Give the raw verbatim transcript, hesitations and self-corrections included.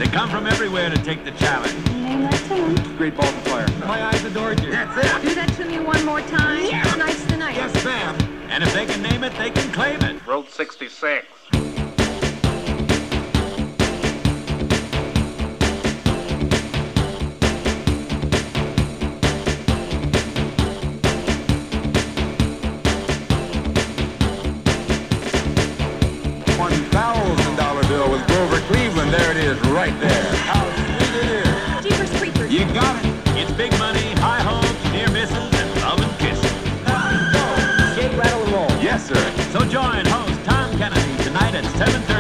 They come from everywhere to take the challenge. Name that to him. Great ball to fire. My eyes adored you. That's it. Do that to me one more time. Yeah. Tonight's the night. Yes, ma'am. And if they can name it, they can claim it. Route sixty-six. one thousand dollar bill with Grover Cleveland. There it is, right there. How sweet it is. Jeepers Creepers. You got it. It's big money, high hopes, near misses, and love and kisses. Shake, rattle, and roll. Yes, sir. So join host Tom Kennedy tonight at seven thirty.